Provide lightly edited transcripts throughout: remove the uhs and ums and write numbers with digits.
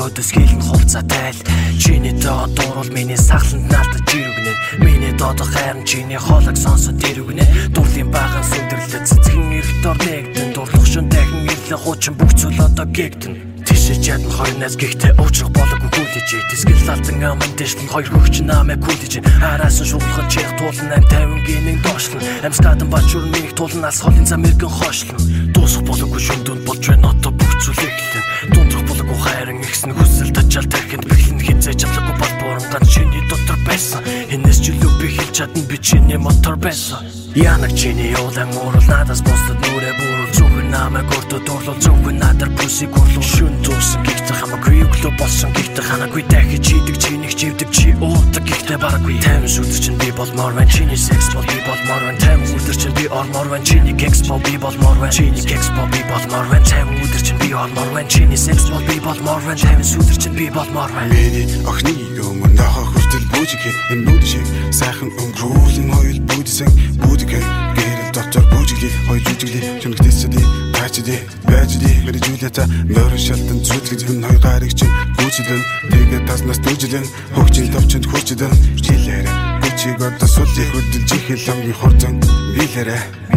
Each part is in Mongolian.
өдөөс хилэн хувцаа тайл. Чиний доо дуурал миний сахланд наалтаж ирвгнэ. Миний доодох хайрн чиний хоолойг сонсоод ирвгнэ. Дурлын баган сүндэрлээ цэцгэн эрхтор нэгдэн. Дурлах шин дахин ирлээ хуучин бүх зүйл одоо гэгдэн. Тишэж ядна хоёр найз гэхдээ уучрах болоогүй хүлээж. Тэсгэл алтан аман дэшлэн хоёр хөгч намайг хүлээж. Араас нь шуулгаж чих туулан 850-гийн нэг доошлон. Амскадан бачур нэг туулан алс холын зам эргэн хоошлон. Дуусах болоогүй шүндүнд болж байна одоо бүх зүйл эхлэн. Дундрах болоогүй хайрын ихсэн хүсэл тачаал тархинд бэхлэн хинцээж чадлаггүй бол бууранган чиний дотор байсан. Энэс ч илүү би хэлж чадна би чиний мотор байсан. Янаг чиний явлан уурал надаас босдод нүрэ бүрэл зөвхөн намайг өртөө дурлал зөвхөн надар бүсийг урлуул шүн дуусан гэхдээ хамаагүй өглөө болсон гэхдээ ханаагүй дахиж чийдэг чинийг чивдэг чи уудаг гэхдээ бараагүй тайван шүтэр чинь би болмоор байна чиний секс бол би болмоор байна тайван өдөр чинь би ормоор байна чиний кекс бол би болмоор байна чиний кекс бол би болмоор байна тайван өдөр чинь би ормоор байна чиний секс бол би болмоор байна тайван шүтэр чинь би болмоор байна миний охины өмнө нахаа хүртэл бүжиг энэ нүд шиг сайхан өнгөрүүлэн хоёул бүдсэн гэрэл доктор бүжигли хоёр жүжигли чүнэгтэсэди тачди бэжди мэри жулята нөрөн шалтан зүтгэж энэ хоёр гарыг чинь гүйцэдэн тэгээд таснаас дүүжлэн хөгжил товчонд хүрчдэн жилээр гүчиг одоо сүлжих хөдөлж ихэл амгийн хурдан билэрэ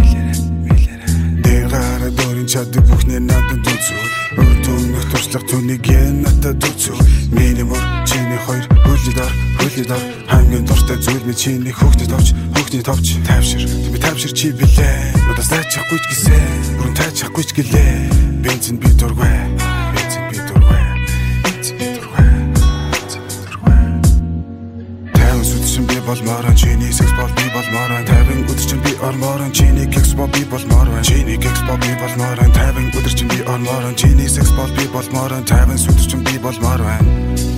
дээрээ дөрин чад бүхнээ надад үзүүл өртөөнөх туршлага түүнийг надад үзүүл миний мөр чиний хоёр хөлөдөр хамгийн дуртай зүйл ми чиний хөгтөд товч тайвшир би тайвшир чи билээ надаас тайчихгүй ч гэсэн бүрэн тайчихгүй ч гэлээ бензин би дургүй тайван сүдсэн би болмоор чиний секс бол би болмоор тайван өдөр чинь би ормоор чиний кекс бол би болмоор чиний кекс бол би болмоор тайван өдөр чинь би ормоор чиний секс бол би болмоор тайван сүдэр чинь би болмоор